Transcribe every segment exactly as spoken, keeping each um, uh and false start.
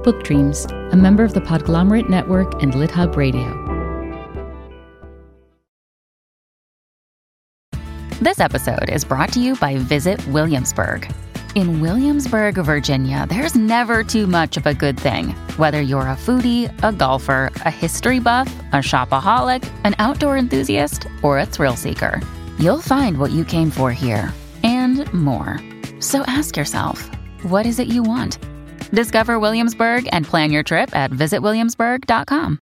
Book Dreams, a member of the Podglomerate Network and LitHub Radio. This episode is brought to you by Visit Williamsburg. In Williamsburg, Virginia, there's never too much of a good thing. Whether you're a foodie, a golfer, a history buff, a shopaholic, an outdoor enthusiast, or a thrill seeker, you'll find what you came for here and more. So ask yourself, what is it you want? Discover Williamsburg and plan your trip at visit williamsburg dot com.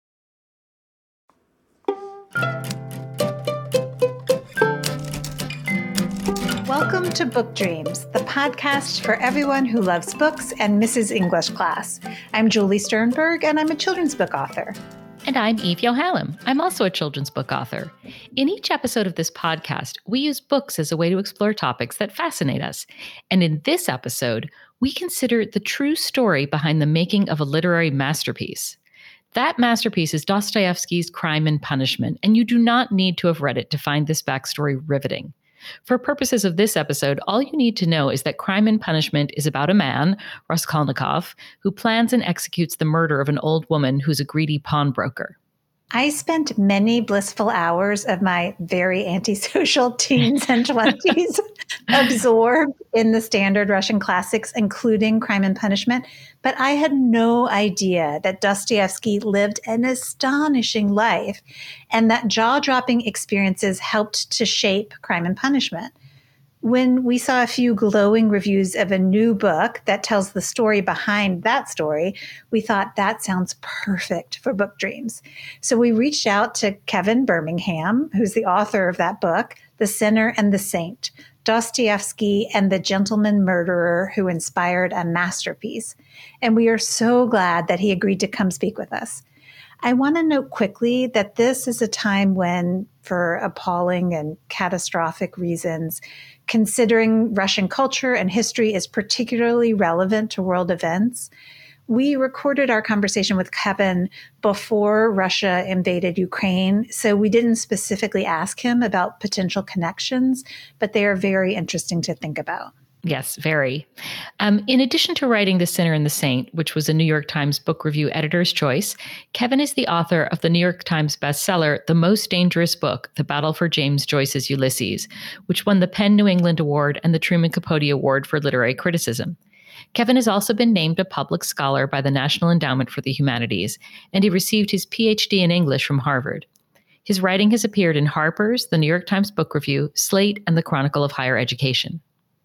Welcome to Book Dreams, the podcast for everyone who loves books and misses English class. I'm Julie Sternberg, and I'm a children's book author. And I'm Eve Yohalem. I'm also a children's book author. In each episode of this podcast, we use books as a way to explore topics that fascinate us. And in this episode, we consider the true story behind the making of a literary masterpiece. That masterpiece is Dostoevsky's Crime and Punishment, and you do not need to have read it to find this backstory riveting. For purposes of this episode, all you need to know is that Crime and Punishment is about a man, Raskolnikov, who plans and executes the murder of an old woman who's a greedy pawnbroker. I spent many blissful hours of my very antisocial teens and twenties absorbed in the standard Russian classics, including Crime and Punishment, but I had no idea that Dostoevsky lived an astonishing life and that jaw-dropping experiences helped to shape Crime and Punishment. When we saw a few glowing reviews of a new book that tells the story behind that story, we thought that sounds perfect for Book Dreams. So we reached out to Kevin Birmingham, who's the author of that book, The Sinner and the Saint, Dostoevsky and the Gentleman Murderer Who Inspired a Masterpiece. And we are so glad that he agreed to come speak with us. I want to note quickly that this is a time when, for appalling and catastrophic reasons, considering Russian culture and history is particularly relevant to world events. We recorded our conversation with Kevin before Russia invaded Ukraine, so we didn't specifically ask him about potential connections, but they are very interesting to think about. Yes, very. Um, in addition to writing The Sinner and the Saint, which was a New York Times Book Review editor's choice, Kevin is the author of the New York Times bestseller, The Most Dangerous Book, The Battle for James Joyce's Ulysses, which won the PEN New England Award and the Truman Capote Award for Literary Criticism. Kevin has also been named a public scholar by the National Endowment for the Humanities, and he received his P H D in English from Harvard. His writing has appeared in Harper's, the New York Times Book Review, Slate, and the Chronicle of Higher Education.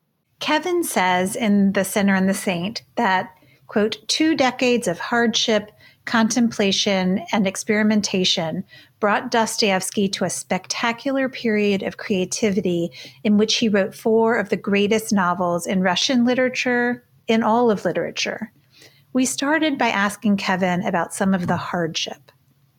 Kevin says in The Sinner and the Saint that, quote, two decades of hardship, contemplation, and experimentation brought Dostoevsky to a spectacular period of creativity in which he wrote four of the greatest novels in Russian literature, in all of literature. We started by asking Kevin about some of the hardship.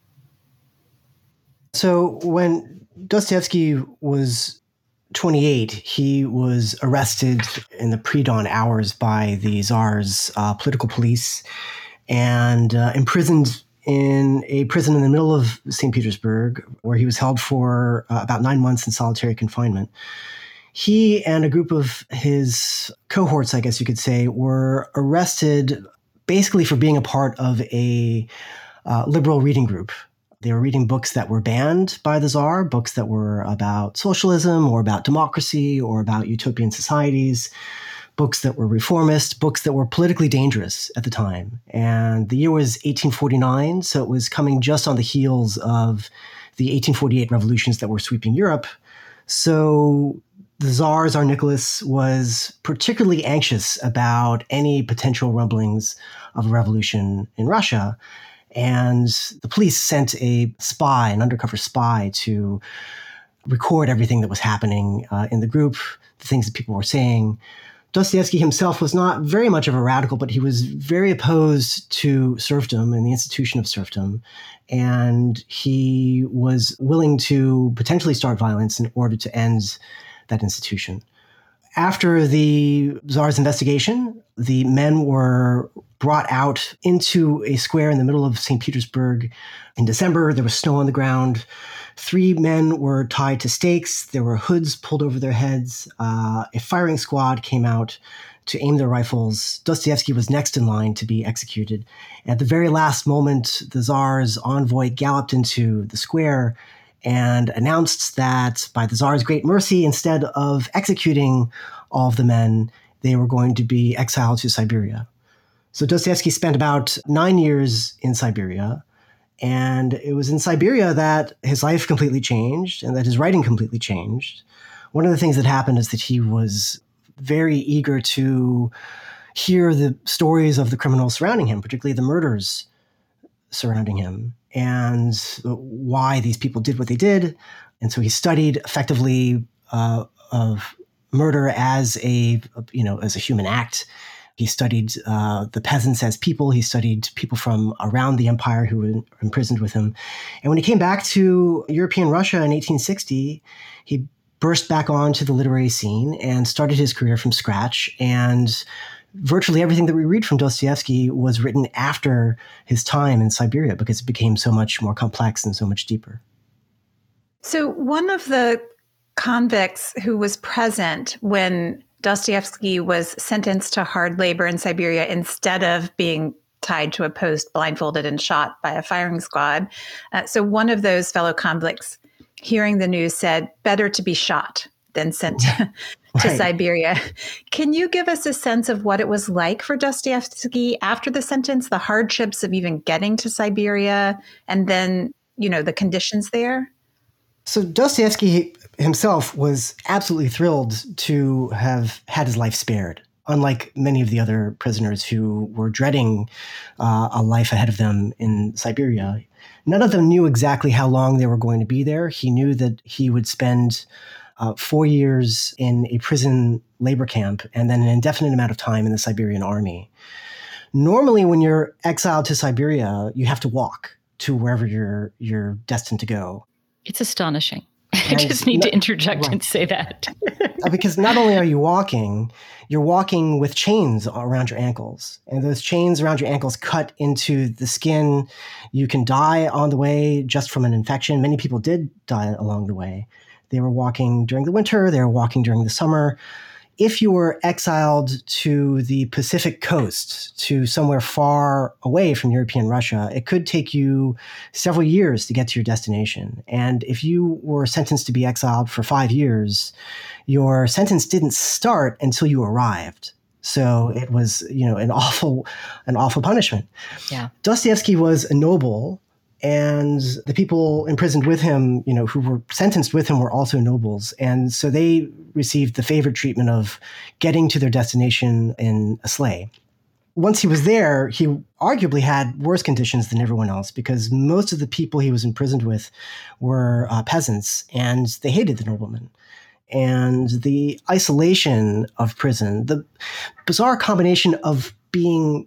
So when Dostoevsky was twenty-eight, he was arrested in the pre-dawn hours by the Tsar's uh, political police and uh, imprisoned in a prison in the middle of Saint Petersburg, where he was held for uh, about nine months in solitary confinement. He and a group of his cohorts, I guess you could say, were arrested basically for being a part of a uh, liberal reading group. They were reading books that were banned by the Tsar, books that were about socialism or about democracy or about utopian societies, books that were reformist, books that were politically dangerous at the time. And the year was eighteen forty-nine, so it was coming just on the heels of the eighteen forty-eight revolutions that were sweeping Europe. So the Tsar, Tsar Nicholas, was particularly anxious about any potential rumblings of a revolution in Russia. And the police sent a spy, an undercover spy, to record everything that was happening uh, in the group, the things that people were saying. Dostoevsky himself was not very much of a radical, but he was very opposed to serfdom and the institution of serfdom. And he was willing to potentially start violence in order to end that institution. After the Tsar's investigation, the men were brought out into a square in the middle of Saint Petersburg. In December, there was snow on the ground. Three men were tied to stakes. There were hoods pulled over their heads. Uh, a firing squad came out. to aim their rifles, Dostoevsky was next in line to be executed. At the very last moment, the Tsar's envoy galloped into the square and announced that by the Tsar's great mercy, instead of executing all of the men, they were going to be exiled to Siberia. So Dostoevsky spent about nine years in Siberia, and it was in Siberia that his life completely changed and that his writing completely changed. One of the things that happened is that he was very eager to hear the stories of the criminals surrounding him, particularly the murders surrounding him, and why these people did what they did. And so he studied effectively uh, of murder as a, you know, as a human act. He studied uh, the peasants as people. He studied people from around the empire who were imprisoned with him. And when he came back to European Russia in eighteen sixty, he burst back onto the literary scene and started his career from scratch. And virtually everything that we read from Dostoevsky was written after his time in Siberia because it became so much more complex and so much deeper. So one of the convicts who was present when Dostoevsky was sentenced to hard labor in Siberia instead of being tied to a post, blindfolded and shot by a firing squad. Uh, so one of those fellow convicts, hearing the news, said, better to be shot than sent to, to right. Siberia. Can you give us a sense of what it was like for Dostoevsky after the sentence, the hardships of even getting to Siberia, and then, you know, the conditions there? So Dostoevsky himself was absolutely thrilled to have had his life spared, unlike many of the other prisoners who were dreading uh, a life ahead of them in Siberia. None of them knew exactly how long they were going to be there. He knew that he would spend uh, four years in a prison labor camp and then an indefinite amount of time in the Siberian army. Normally, when you're exiled to Siberia, you have to walk to wherever you're you're destined to go. It's astonishing. I just need not, to interject right. and say that. Because not only are you walking, you're walking with chains around your ankles. And those chains around your ankles cut into the skin. You can die on the way just from an infection. Many people did die along the way. They were walking during the winter. They were walking during the summer. If you were exiled to the Pacific coast, to somewhere far away from European Russia, it could take you several years to get to your destination. And if you were sentenced to be exiled for five years, your sentence didn't start until you arrived. So it was, you know, an awful, an awful punishment. Yeah. Dostoevsky was a noble, and the people imprisoned with him, you know, who were sentenced with him were also nobles. And so they received the favored treatment of getting to their destination in a sleigh. Once he was there, he arguably had worse conditions than everyone else because most of the people he was imprisoned with were uh, peasants, and they hated the noblemen. And the isolation of prison, the bizarre combination of being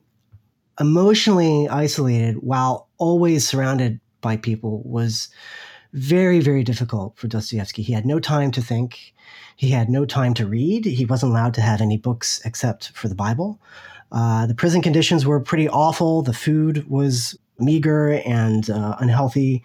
emotionally isolated while always surrounded by people was very, very difficult for Dostoevsky. He had no time to think. He had no time to read. He wasn't allowed to have any books except for the Bible. Uh, the prison conditions were pretty awful. The food was meager and uh, unhealthy.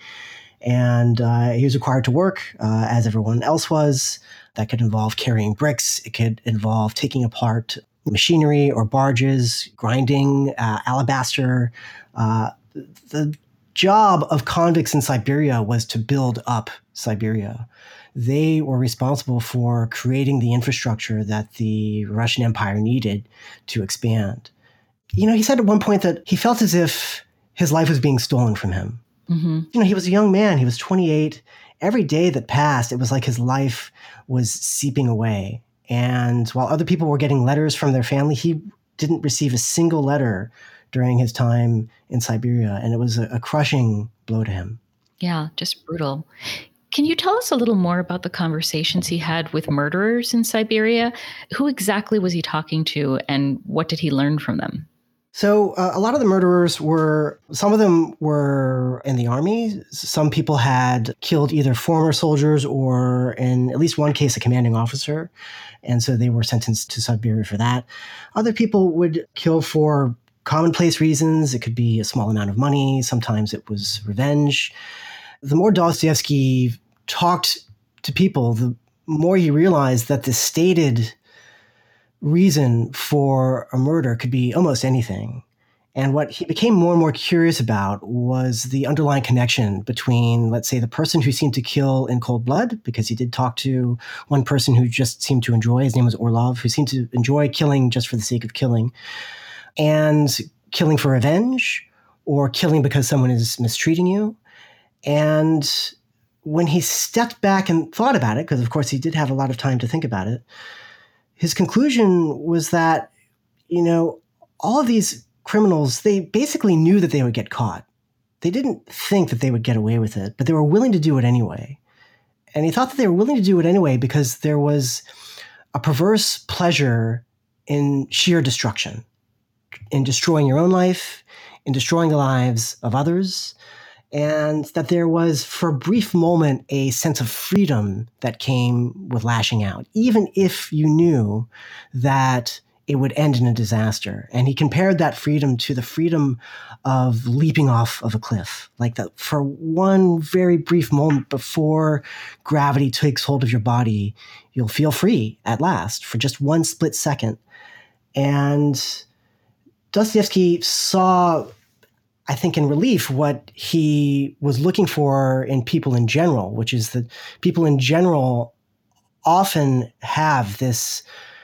And uh, he was required to work uh, as everyone else was. That could involve carrying bricks. It could involve taking apart machinery or barges, grinding uh, alabaster. Uh, the job of convicts in Siberia was to build up Siberia. They were responsible for creating the infrastructure that the Russian Empire needed to expand. You know, he said at one point that he felt as if his life was being stolen from him. Mm-hmm. You know, he was a young man. He was twenty-eight. Every day that passed, it was like his life was seeping away. And while other people were getting letters from their family, he didn't receive a single letter during his time in Siberia. And it was a, a crushing blow to him. Yeah, just brutal. Can you tell us a little more about the conversations he had with murderers in Siberia? Who exactly was he talking to, and what did he learn from them? So uh, a lot of the murderers were, some of them were in the army. Some people had killed either former soldiers or, in at least one case, a commanding officer. And so they were sentenced to Siberia for that. Other people would kill for commonplace reasons. It could be a small amount of money. Sometimes it was revenge. The more Dostoevsky talked to people, the more he realized that the stated reason for a murder could be almost anything. And what he became more and more curious about was the underlying connection between, let's say, the person who seemed to kill in cold blood, because he did talk to one person who just seemed to enjoy, his name was Orlov, who seemed to enjoy killing just for the sake of killing, and killing for revenge, or killing because someone is mistreating you. And when he stepped back and thought about it, because of course he did have a lot of time to think about it, his conclusion was that, you know, all of these criminals, they basically knew that they would get caught. They didn't think that they would get away with it, but they were willing to do it anyway. And he thought that they were willing to do it anyway because there was a perverse pleasure in sheer destruction, in destroying your own life, in destroying the lives of others, and that there was, for a brief moment, a sense of freedom that came with lashing out, even if you knew that it would end in a disaster. And he compared that freedom to the freedom of leaping off of a cliff. Like that, for one very brief moment before gravity takes hold of your body, you'll feel free at last for just one split second. And Dostoevsky saw, I think, in relief what he was looking for in people in general, which is that people in general often have this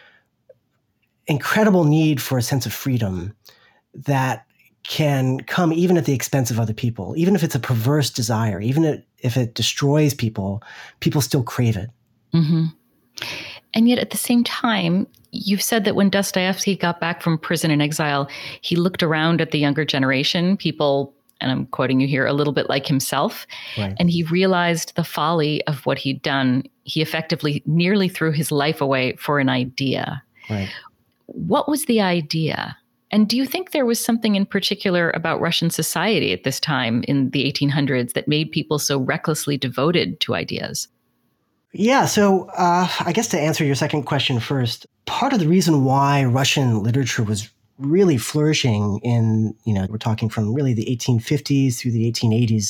incredible need for a sense of freedom that can come even at the expense of other people. Even if it's a perverse desire, even if it destroys people, people still crave it. Mm-hmm. And yet at the same time, you've said that when Dostoevsky got back from prison and exile, he looked around at the younger generation, people, and I'm quoting you here, a little bit like himself, right. And he realized the folly of what he'd done. He effectively nearly threw his life away for an idea. Right. What was the idea? And do you think there was something in particular about Russian society at this time in the eighteen hundreds that made people so recklessly devoted to ideas? Yeah, so uh, I guess to answer your second question first, part of the reason why Russian literature was really flourishing in, you know, we're talking from really the eighteen fifties through the eighteen eighties,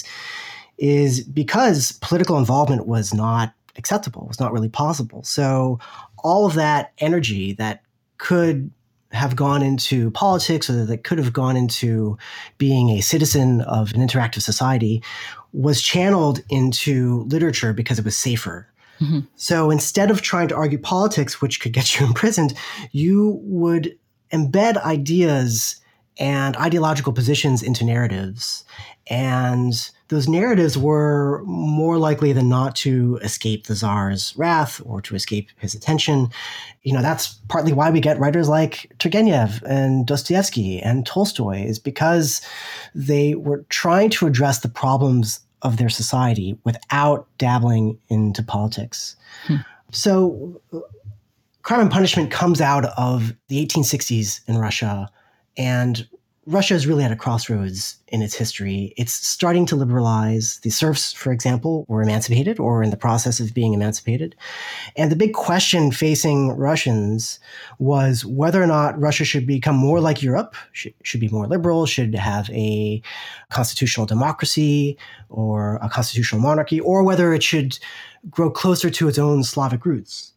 is because political involvement was not acceptable, was not really possible. So all of that energy that could have gone into politics or that could have gone into being a citizen of an interactive society was channeled into literature because it was safer. Mm-hmm. So instead of trying to argue politics, which could get you imprisoned, you would embed ideas and ideological positions into narratives. And those narratives were more likely than not to escape the Tsar's wrath or to escape his attention. You know, that's partly why we get writers like Turgenev and Dostoevsky and Tolstoy, is because they were trying to address the problems of their society without dabbling into politics. Hmm. So Crime and Punishment comes out of the eighteen sixties in Russia, and Russia is really at a crossroads in its history. It's starting to liberalize. The serfs, for example, were emancipated or in the process of being emancipated. And the big question facing Russians was whether or not Russia should become more like Europe, should, should be more liberal, should have a constitutional democracy or a constitutional monarchy, or whether it should grow closer to its own Slavic roots.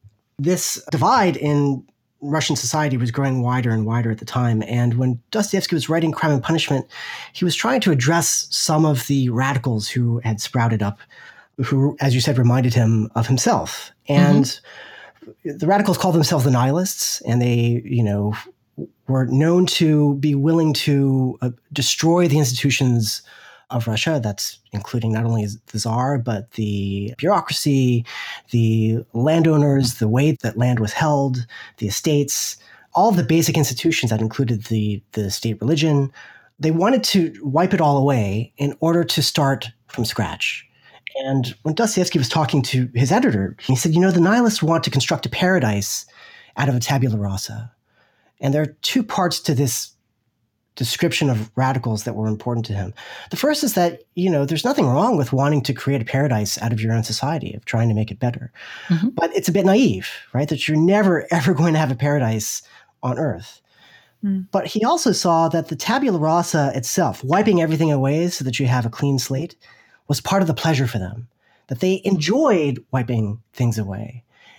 This divide in Russian society was growing wider and wider at the time. And when Dostoevsky was writing Crime and Punishment, he was trying to address some of the radicals who had sprouted up, who, as you said, reminded him of himself. And mm-hmm. the radicals called themselves the nihilists, and they, you know, were known to be willing to uh, destroy the institutions of Russia. That's including not only the Tsar, but the bureaucracy, the landowners, the way that land was held, the estates, all of the basic institutions that included the, the state religion. They wanted to wipe it all away in order to start from scratch. And when Dostoevsky was talking to his editor, he said, you know, the nihilists want to construct a paradise out of a tabula rasa. And there are two parts to this description of radicals that were important to him. The first is that, you know, there's nothing wrong with wanting to create a paradise out of your own society, of trying to make it better. Mm-hmm. But it's a bit naive, right? That you're never, ever going to have a paradise on earth. Mm. But he also saw that the tabula rasa itself, wiping everything away so that you have a clean slate, was part of the pleasure for them, that they enjoyed wiping things away.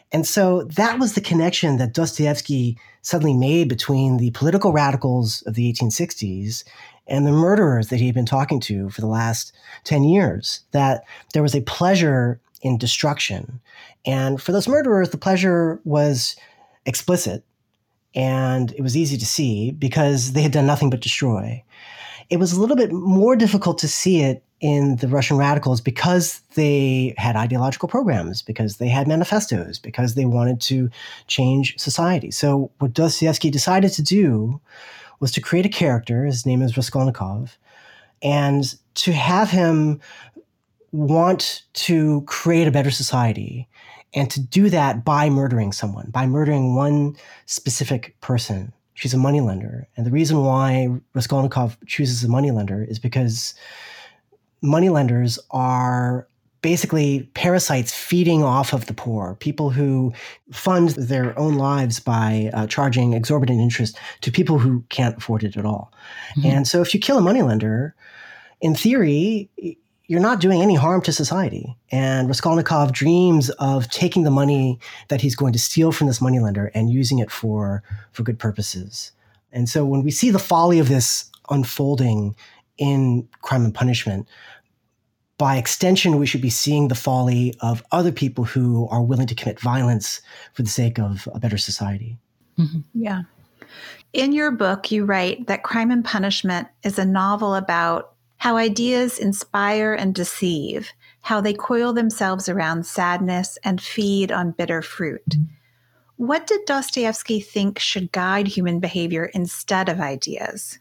And so that was the connection that Dostoevsky suddenly made between the political radicals of the eighteen sixties and the murderers that he had been talking to for the last ten years, that there was a pleasure in destruction. And for those murderers, the pleasure was explicit and it was easy to see because they had done nothing but destroy. It was a little bit more difficult to see it in the Russian radicals because they had ideological programs, because they had manifestos, because they wanted to change society. So what Dostoevsky decided to do was to create a character, his name is Raskolnikov, and to have him want to create a better society, and to do that by murdering someone, by murdering one specific person. She's a moneylender. And the reason why Raskolnikov chooses a moneylender is because moneylenders are basically parasites feeding off of the poor, people who fund their own lives by uh, charging exorbitant interest to people who can't afford it at all. Mm-hmm. And so if you kill a moneylender, in theory, you're not doing any harm to society. And Raskolnikov dreams of taking the money that he's going to steal from this moneylender and using it for, for good purposes. And so when we see the folly of this unfolding in Crime and Punishment, by extension, we should be seeing the folly of other people who are willing to commit violence for the sake of a better society. Mm-hmm. Yeah. In your book, you write that Crime and Punishment is a novel about how ideas inspire and deceive, how they coil themselves around sadness and feed on bitter fruit. What did Dostoevsky think should guide human behavior instead of ideas?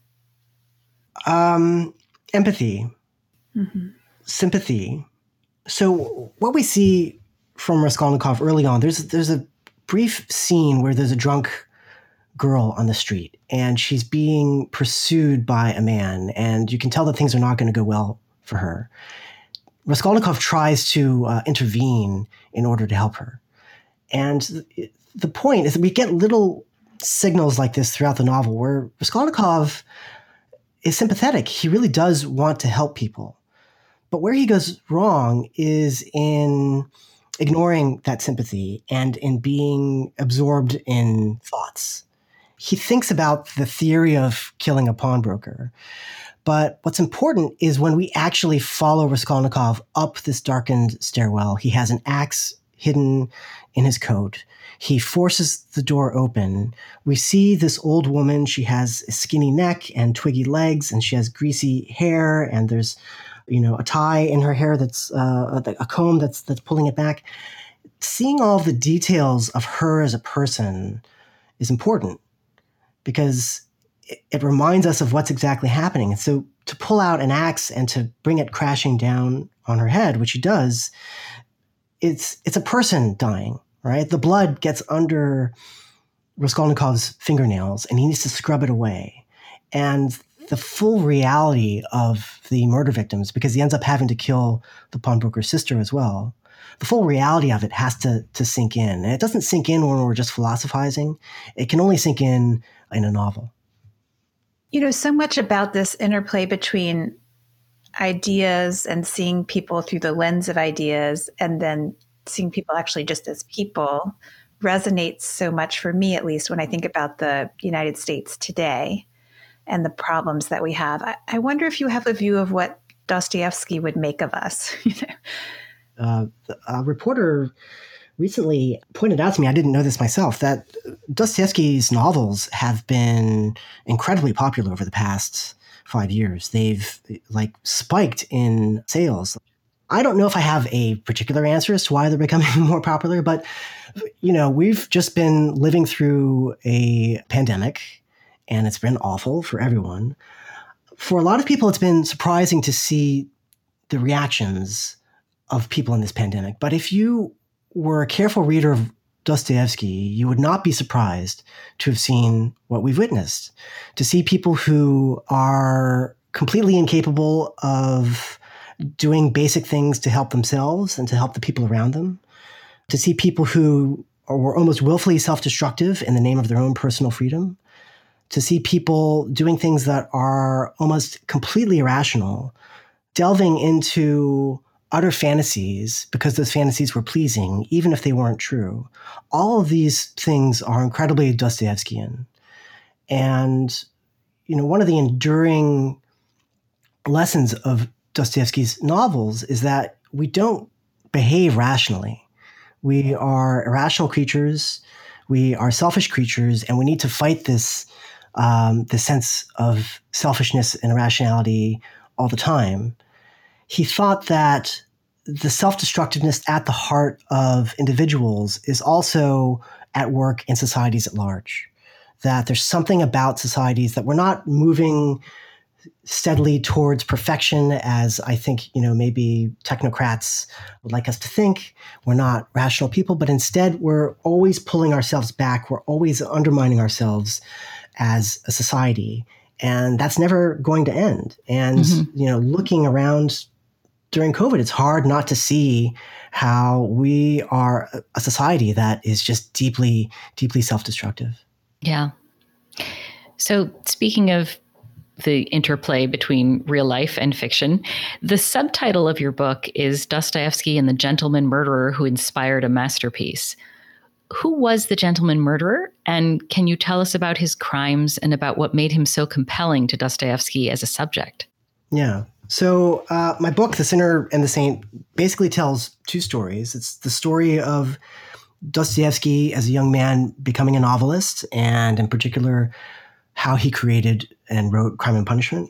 Um, empathy. Mm-hmm. Sympathy. So what we see from Raskolnikov early on, there's there's a brief scene where there's a drunk girl on the street and she's being pursued by a man, and you can tell that things are not going to go well for her. Raskolnikov tries to uh, intervene in order to help her. And th- the point is that we get little signals like this throughout the novel where Raskolnikov is sympathetic. He really does want to help people. But where he goes wrong is in ignoring that sympathy and in being absorbed in thoughts. He thinks about the theory of killing a pawnbroker. But what's important is when we actually follow Raskolnikov up this darkened stairwell, he has an axe hidden in his coat. He forces the door open. We see this old woman. She has a skinny neck and twiggy legs, and she has greasy hair, and there's you know, a tie in her hair that's uh, a, a comb that's that's pulling it back. Seeing all of the details of her as a person is important because it, it reminds us of what's exactly happening. And so to pull out an axe and to bring it crashing down on her head, which he does, it's it's a person dying, right? The blood gets under Raskolnikov's fingernails and he needs to scrub it away. And the full reality of the murder victims, because he ends up having to kill the pawnbroker's sister as well, the full reality of it has to, to sink in. And it doesn't sink in when we're just philosophizing. It can only sink in in a novel. You know, so much about this interplay between ideas and seeing people through the lens of ideas and then seeing people actually just as people resonates so much for me, at least when I think about the United States today and the problems that we have. I, I wonder if you have a view of what Dostoevsky would make of us. uh, a reporter recently pointed out to me, I didn't know this myself, that Dostoevsky's novels have been incredibly popular over the past five years. They've like spiked in sales. I don't know if I have a particular answer as to why they're becoming more popular, but you know, we've just been living through a pandemic, and it's been awful for everyone. For a lot of people, it's been surprising to see the reactions of people in this pandemic. But if you were a careful reader of Dostoevsky, you would not be surprised to have seen what we've witnessed, to see people who are completely incapable of doing basic things to help themselves and to help the people around them, to see people who were almost willfully self-destructive in the name of their own personal freedom, to see people doing things that are almost completely irrational, delving into utter fantasies because those fantasies were pleasing, even if they weren't true. All of these things are incredibly Dostoevskian. And, you know, one of the enduring lessons of Dostoevsky's novels is that we don't behave rationally. We are irrational creatures. We are selfish creatures, and we need to fight this, um, this sense of selfishness and irrationality all the time. He thought that the self-destructiveness at the heart of individuals is also at work in societies at large. That there's something about societies that we're not moving steadily towards perfection, as I think, you know, maybe technocrats would like us to think. We're not rational people, but instead we're always pulling ourselves back. We're always undermining ourselves as a society. And that's never going to end. And, mm-hmm. you know, looking around during COVID, it's hard not to see how we are a society that is just deeply, deeply self-destructive. Yeah. So speaking of the interplay between real life and fiction, the subtitle of your book is Dostoevsky and the Gentleman Murderer Who Inspired a Masterpiece. Who was the gentleman murderer? And can you tell us about his crimes and about what made him so compelling to Dostoevsky as a subject? Yeah. So uh, my book, The Sinner and the Saint, basically tells two stories. It's the story of Dostoevsky as a young man becoming a novelist, and in particular, how he created and wrote Crime and Punishment.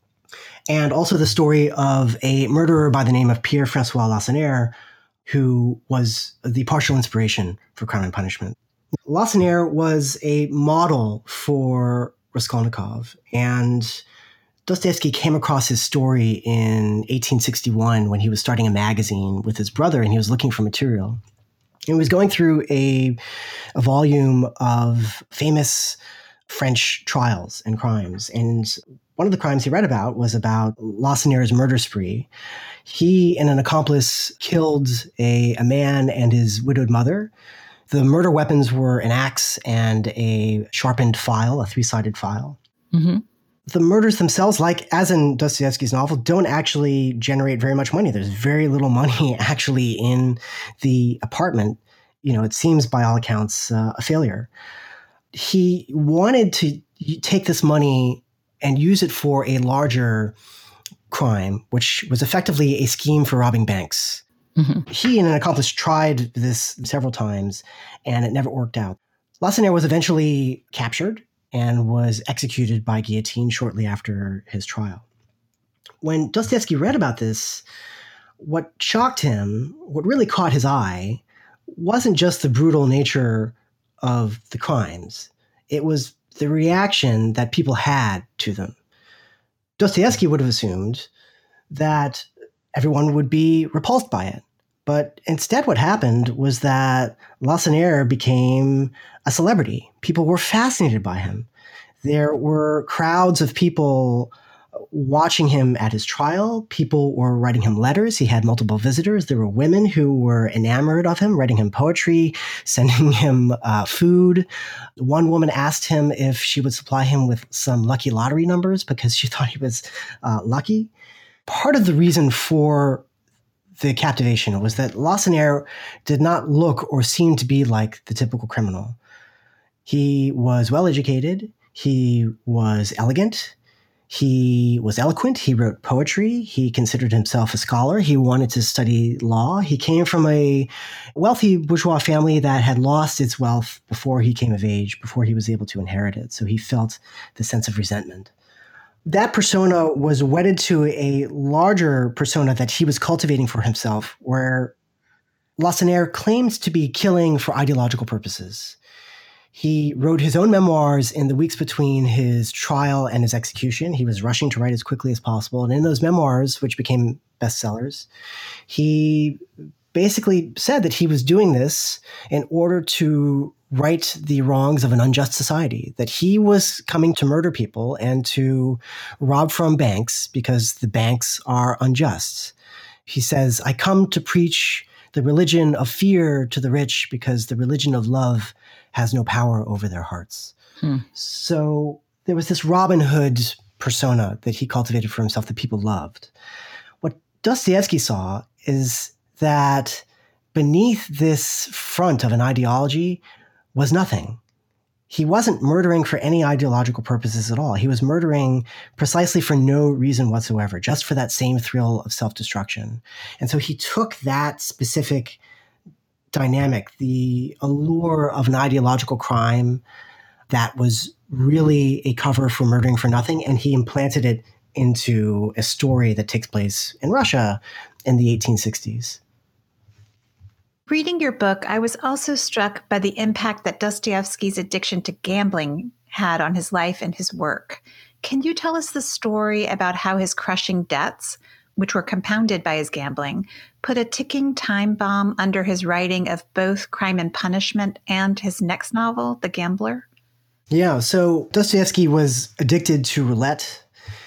And also the story of a murderer by the name of Pierre-François Lacenaire, who was the partial inspiration for Crime and Punishment. Lacenaire was a model for Raskolnikov, and Dostoevsky came across his story in eighteen sixty-one when he was starting a magazine with his brother, and he was looking for material. And he was going through a, a volume of famous French trials and crimes. And one of the crimes he read about was about Lacenaire's murder spree. He and an accomplice killed a, a man and his widowed mother. The murder weapons were an axe and a sharpened file, a three-sided file. Mm-hmm. The murders themselves, like as in Dostoevsky's novel, don't actually generate very much money. There's very little money actually in the apartment. You know, it seems by all accounts uh, a failure. He wanted to take this money and use it for a larger crime, which was effectively a scheme for robbing banks. Mm-hmm. He and an accomplice tried this several times, and it never worked out. Lacenaire was eventually captured and was executed by guillotine shortly after his trial. When Dostoevsky read about this, what shocked him, what really caught his eye, wasn't just the brutal nature of the crimes. It was the reaction that people had to them. Dostoevsky would have assumed that everyone would be repulsed by it. But instead what happened was that Lacenaire became a celebrity. People were fascinated by him. There were crowds of people watching him at his trial. People were writing him letters. He had multiple visitors. There were women who were enamored of him, writing him poetry, sending him uh, food. One woman asked him if she would supply him with some lucky lottery numbers because she thought he was uh, lucky. Part of the reason for the captivation was that Lacenaire did not look or seem to be like the typical criminal. He was well-educated. He was elegant. He was eloquent. He wrote poetry. He considered himself a scholar. He wanted to study law. He came from a wealthy bourgeois family that had lost its wealth before he came of age, before he was able to inherit it. So he felt the sense of resentment. That persona was wedded to a larger persona that he was cultivating for himself, where Lacenaire claims to be killing for ideological purposes. He wrote his own memoirs in the weeks between his trial and his execution. He was rushing to write as quickly as possible. And in those memoirs, which became bestsellers, he basically said that he was doing this in order to right the wrongs of an unjust society, that he was coming to murder people and to rob from banks because the banks are unjust. He says, I come to preach the religion of fear to the rich because the religion of love has no power over their hearts. Hmm. So there was this Robin Hood persona that he cultivated for himself that people loved. What Dostoevsky saw is that beneath this front of an ideology was nothing. He wasn't murdering for any ideological purposes at all. He was murdering precisely for no reason whatsoever, just for that same thrill of self-destruction. And so he took that specific dynamic, the allure of an ideological crime that was really a cover for murdering for nothing, and he implanted it into a story that takes place in Russia in the eighteen sixties. Reading your book, I was also struck by the impact that Dostoevsky's addiction to gambling had on his life and his work. Can you tell us the story about how his crushing debts, which were compounded by his gambling, put a ticking time bomb under his writing of both Crime and Punishment and his next novel, The Gambler? Yeah, so Dostoevsky was addicted to roulette.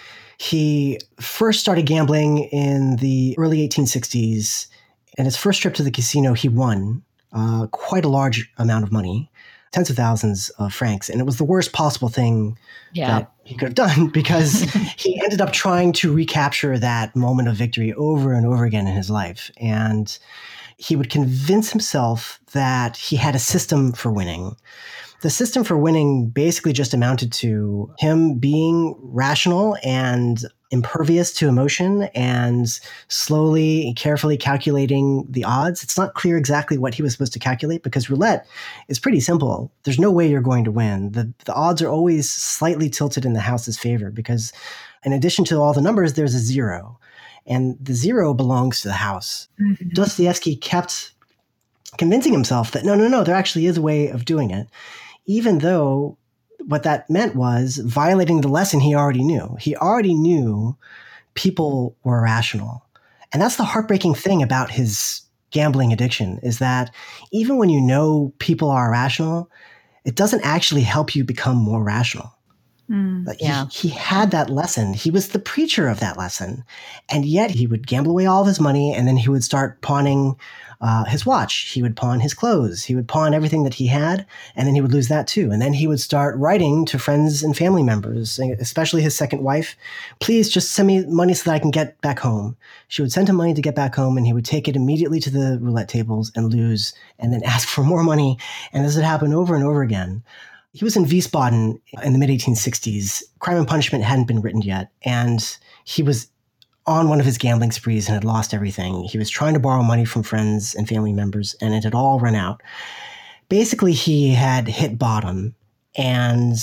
He first started gambling in the early eighteen sixties. And his first trip to the casino, he won uh, quite a large amount of money, tens of thousands of francs. And it was the worst possible thing yeah. that he could have done, because he ended up trying to recapture that moment of victory over and over again in his life. And he would convince himself that he had a system for winning. The system for winning basically just amounted to him being rational and impervious to emotion and slowly and carefully calculating the odds. It's not clear exactly what he was supposed to calculate, because roulette is pretty simple. There's no way you're going to win. The, the odds are always slightly tilted in the house's favor, because in addition to all the numbers, there's a zero. And the zero belongs to the house. Mm-hmm. Dostoevsky kept convincing himself that no, no, no, there actually is a way of doing it, even though what that meant was violating the lesson he already knew. He already knew people were irrational. And that's the heartbreaking thing about his gambling addiction, is that even when you know people are irrational, it doesn't actually help you become more rational. Mm, like yeah. he, he had that lesson. He was the preacher of that lesson. And yet he would gamble away all of his money, and then he would start pawning uh, his watch. He would pawn his clothes. He would pawn everything that he had, and then he would lose that too. And then he would start writing to friends and family members, especially his second wife, please just send me money so that I can get back home. She would send him money to get back home, and he would take it immediately to the roulette tables and lose, and then ask for more money. And this would happen over and over again. He was in Wiesbaden in the mid eighteen sixties. Crime and Punishment hadn't been written yet, and he was on one of his gambling sprees and had lost everything. He was trying to borrow money from friends and family members, and it had all run out. Basically, he had hit bottom, and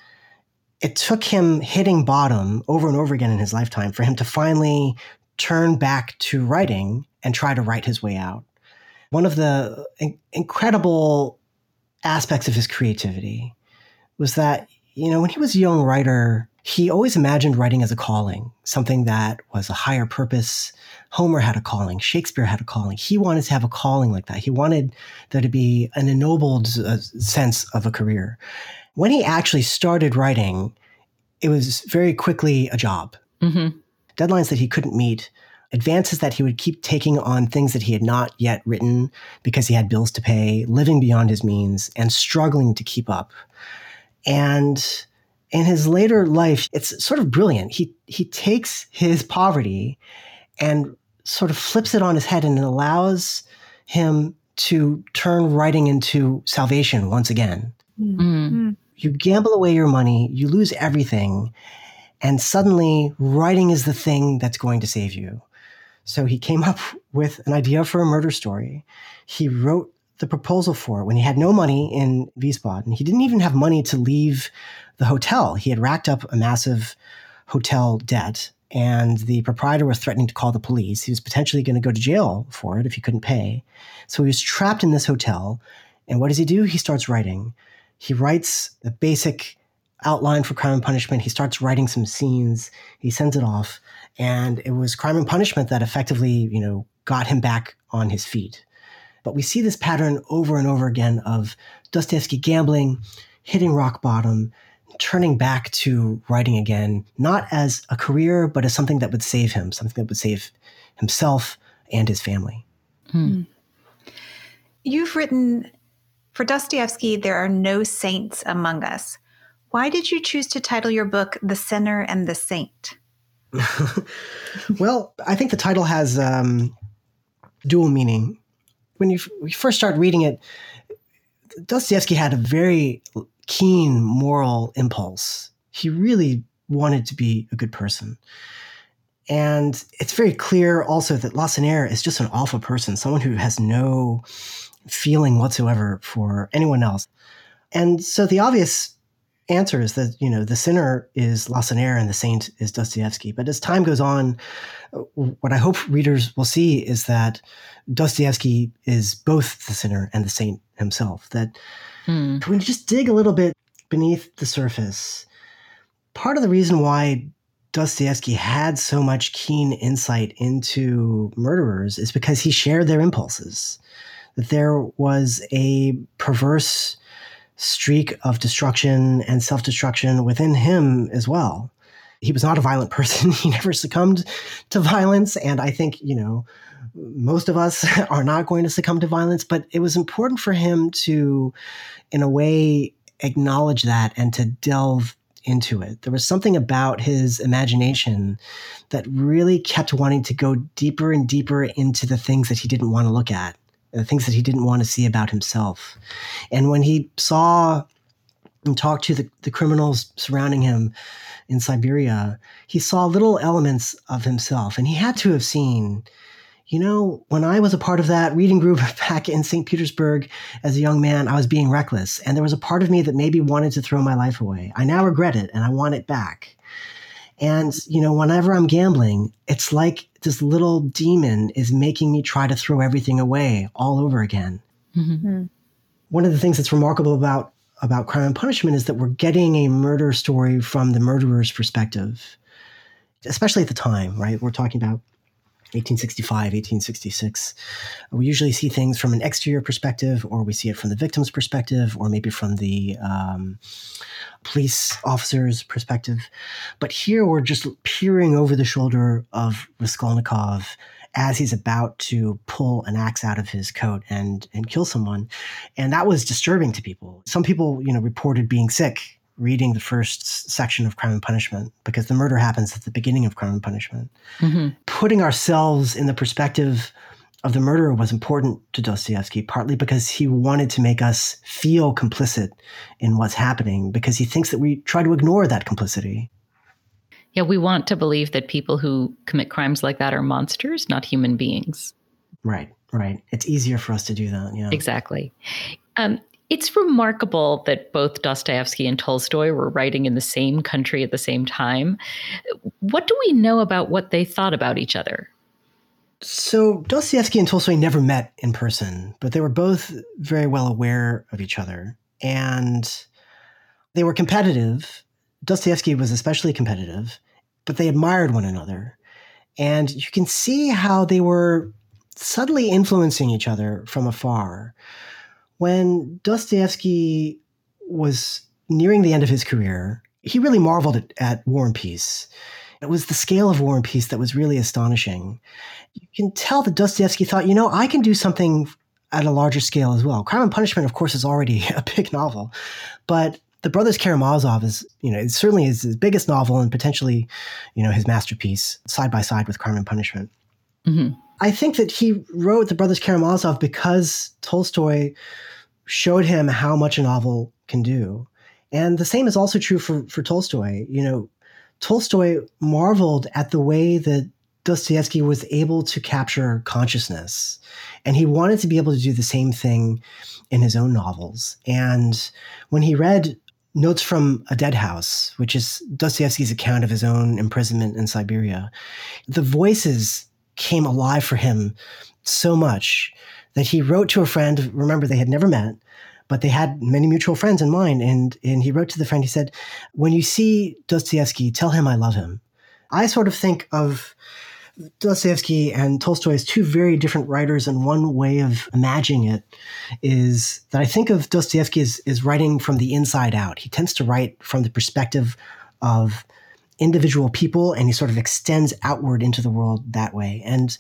it took him hitting bottom over and over again in his lifetime for him to finally turn back to writing and try to write his way out. One of the in- incredible aspects of his creativity was that, you know, when he was a young writer, he always imagined writing as a calling, something that was a higher purpose. Homer had a calling. Shakespeare had a calling. He wanted to have a calling like that. He wanted there to be an ennobled uh, sense of a career. When he actually started writing, it was very quickly a job. Mm-hmm. Deadlines that he couldn't meet, advances that he would keep taking on things that he had not yet written because he had bills to pay, living beyond his means, and struggling to keep up. And in his later life, it's sort of brilliant. He he takes his poverty and sort of flips it on his head, and it allows him to turn writing into salvation once again. Mm. You gamble away your money, you lose everything, and suddenly writing is the thing that's going to save you. So he came up with an idea for a murder story. He wrote the proposal for it when he had no money in Wiesbaden. He didn't even have money to leave the hotel. He had racked up a massive hotel debt, and the proprietor was threatening to call the police. He was potentially going to go to jail for it if he couldn't pay. So he was trapped in this hotel. And what does he do? He starts writing. He writes the basic outline for Crime and Punishment. He starts writing some scenes. He sends it off. And it was Crime and Punishment that effectively, you know, got him back on his feet. But we see this pattern over and over again of Dostoevsky gambling, hitting rock bottom, turning back to writing again, not as a career, but as something that would save him, something that would save himself and his family. Hmm. You've written, for Dostoevsky, there are no saints among us. Why did you choose to title your book The Sinner and the Saint? Well, I think the title has um, dual meaning. When you, f- you first start reading it, Dostoevsky had a very keen moral impulse. He really wanted to be a good person. And it's very clear also that Lacenaire is just an awful person, someone who has no feeling whatsoever for anyone else. And so the obvious answer is that, you know, the sinner is Lacenaire and the saint is Dostoevsky. But as time goes on, what I hope readers will see is that Dostoevsky is both the sinner and the saint himself. That hmm. when you just dig a little bit beneath the surface, part of the reason why Dostoevsky had so much keen insight into murderers is because he shared their impulses. That there was a perverse streak of destruction and self-destruction within him as well. He was not a violent person. He never succumbed to violence. And I think, you know, most of us are not going to succumb to violence, but it was important for him to, in a way, acknowledge that and to delve into it. There was something about his imagination that really kept wanting to go deeper and deeper into the things that he didn't want to look at, the things that he didn't want to see about himself. And when he saw and talked to the, the criminals surrounding him in Siberia, he saw little elements of himself. And he had to have seen, you know, when I was a part of that reading group back in Saint Petersburg as a young man, I was being reckless. And there was a part of me that maybe wanted to throw my life away. I now regret it and I want it back. And, you know, whenever I'm gambling, it's like this little demon is making me try to throw everything away all over again. Mm-hmm. One of the things that's remarkable about, about Crime and Punishment is that we're getting a murder story from the murderer's perspective, especially at the time, right? We're talking about eighteen sixty-five, eighteen sixty-six. We usually see things from an exterior perspective, or we see it from the victim's perspective, or maybe from the um, police officer's perspective. But here we're just peering over the shoulder of Raskolnikov as he's about to pull an axe out of his coat and and kill someone. And that was disturbing to people. Some people, you know, reported being sick reading the first section of Crime and Punishment, because the murder happens at the beginning of Crime and Punishment. Mm-hmm. Putting ourselves in the perspective of the murderer was important to Dostoevsky, partly because he wanted to make us feel complicit in what's happening, because he thinks that we try to ignore that complicity. Yeah, we want to believe that people who commit crimes like that are monsters, not human beings. Right, right. It's easier for us to do that, yeah. Exactly. Um, It's remarkable that both Dostoevsky and Tolstoy were writing in the same country at the same time. What do we know about what they thought about each other? So Dostoevsky and Tolstoy never met in person, but they were both very well aware of each other. And they were competitive. Dostoevsky was especially competitive, but they admired one another. And you can see how they were subtly influencing each other from afar. When Dostoevsky was nearing the end of his career, he really marveled at, at War and Peace. It was the scale of War and Peace that was really astonishing. You can tell that Dostoevsky thought, you know, I can do something at a larger scale as well. Crime and Punishment, of course, is already a big novel, but The Brothers Karamazov is, you know, it certainly is his biggest novel and potentially, you know, his masterpiece, side by side with Crime and Punishment. Mm-hmm. I think that he wrote The Brothers Karamazov because Tolstoy showed him how much a novel can do. And the same is also true for, for Tolstoy. You know, Tolstoy marveled at the way that Dostoevsky was able to capture consciousness. And he wanted to be able to do the same thing in his own novels. And when he read Notes from a Dead House, which is Dostoevsky's account of his own imprisonment in Siberia, the voices came alive for him so much that he wrote to a friend. Remember, they had never met, but they had many mutual friends in mind. And, and he wrote to the friend, he said, when you see Dostoevsky, tell him I love him. I sort of think of Dostoevsky and Tolstoy as two very different writers, and one way of imagining it is that I think of Dostoevsky as, as writing from the inside out. He tends to write from the perspective of individual people, and he sort of extends outward into the world that way. And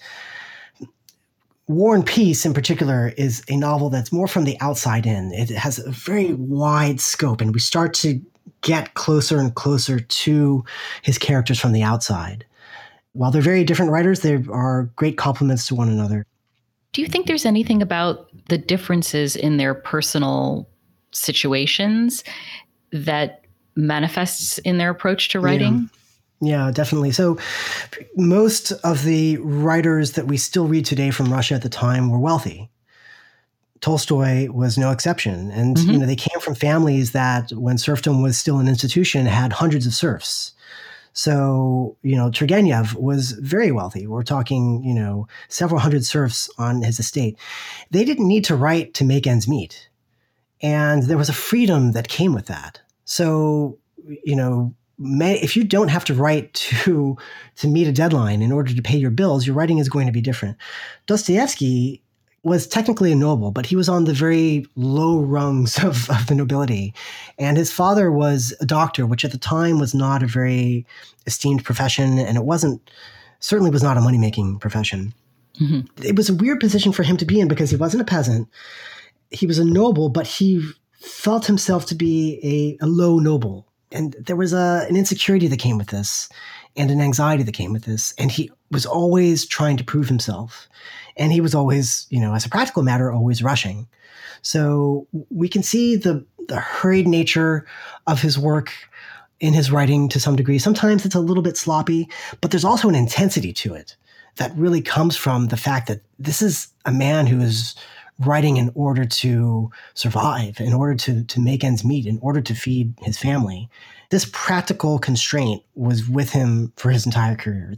War and Peace, in particular, is a novel that's more from the outside in. It has a very wide scope, and we start to get closer and closer to his characters from the outside. While they're very different writers, they are great complements to one another. Do you think there's anything about the differences in their personal situations that manifests in their approach to writing? Yeah, yeah, definitely. So most of the writers that we still read today from Russia at the time were wealthy. Tolstoy was no exception. And, mm-hmm. you know, they came from families that, when serfdom was still an institution, had hundreds of serfs. So, you know, Turgenev was very wealthy. We're talking, you know, several hundred serfs on his estate. They didn't need to write to make ends meet. And there was a freedom that came with that. So, you know, may, if you don't have to write to, to meet a deadline in order to pay your bills, your writing is going to be different. Dostoevsky was technically a noble, but he was on the very low rungs of, of the nobility. And his father was a doctor, which at the time was not a very esteemed profession. And it wasn't, certainly was not a money-making profession. Mm-hmm. It was a weird position for him to be in because he wasn't a peasant. He was a noble, but he felt himself to be a, a low noble. And there was a, an insecurity that came with this and an anxiety that came with this. And he was always trying to prove himself. And he was always, you know, as a practical matter, always rushing. So we can see the, the hurried nature of his work in his writing to some degree. Sometimes it's a little bit sloppy, but there's also an intensity to it that really comes from the fact that this is a man who is writing in order to survive, in order to, to make ends meet, in order to feed his family. This practical constraint was with him for his entire career.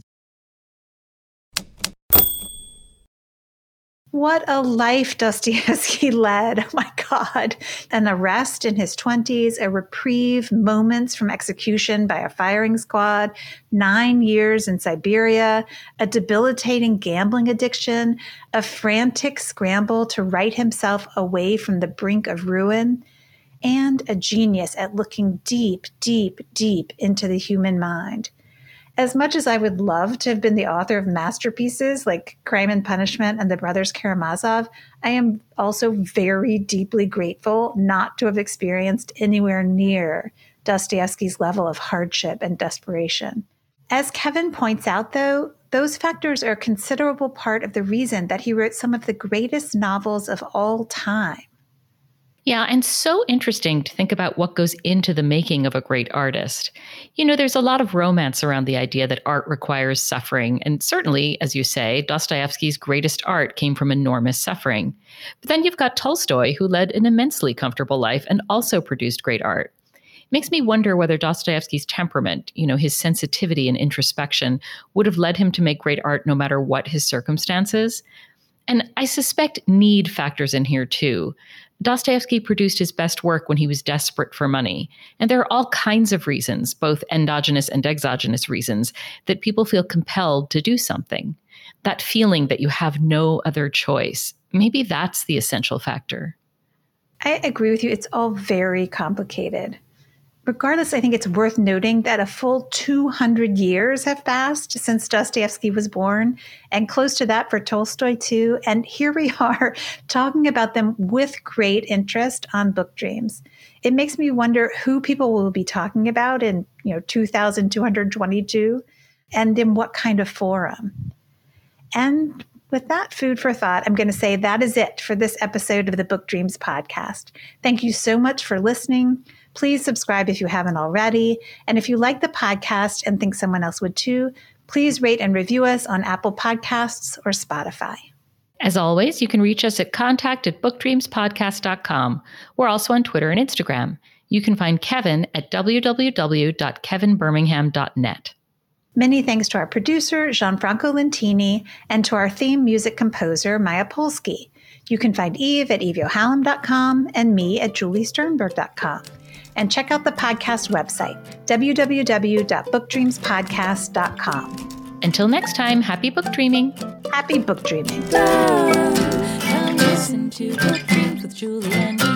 What a life Dostoevsky led. Oh my God. An arrest in his twenties, a reprieve, moments from execution by a firing squad, nine years in Siberia, a debilitating gambling addiction, a frantic scramble to write himself away from the brink of ruin, and a genius at looking deep, deep, deep into the human mind. As much as I would love to have been the author of masterpieces like Crime and Punishment and The Brothers Karamazov, I am also very deeply grateful not to have experienced anywhere near Dostoevsky's level of hardship and desperation. As Kevin points out, though, those factors are a considerable part of the reason that he wrote some of the greatest novels of all time. Yeah, and so interesting to think about what goes into the making of a great artist. You know, there's a lot of romance around the idea that art requires suffering. And certainly, as you say, Dostoevsky's greatest art came from enormous suffering. But then you've got Tolstoy, who led an immensely comfortable life and also produced great art. It makes me wonder whether Dostoevsky's temperament, you know, his sensitivity and introspection, would have led him to make great art no matter what his circumstances. And I suspect need factors in here too. Dostoevsky produced his best work when he was desperate for money. And there are all kinds of reasons, both endogenous and exogenous reasons, that people feel compelled to do something. That feeling that you have no other choice. Maybe that's the essential factor. I agree with you. It's all very complicated. Regardless, I think it's worth noting that a full two hundred years have passed since Dostoevsky was born, and close to that for Tolstoy too. And here we are talking about them with great interest on Book Dreams. It makes me wonder who people will be talking about in, you know, two thousand two hundred twenty-two, and in what kind of forum. And with that food for thought, I'm going to say that is it for this episode of the Book Dreams podcast. Thank you so much for listening. Please subscribe if you haven't already. And if you like the podcast and think someone else would too, please rate and review us on Apple Podcasts or Spotify. As always, you can reach us at contact at book dreams podcast dot com. We're also on Twitter and Instagram. You can find Kevin at w w w dot kevin birmingham dot net. Many thanks to our producer, Gianfranco Lentini, and to our theme music composer, Maya Polsky. You can find Eve at eve yohalem dot com and me at julie sternberg dot com. And check out the podcast website, w w w dot book dreams podcast dot com. Until next time, happy book dreaming. Happy book dreaming. Come listen to Book Dreams with Julie and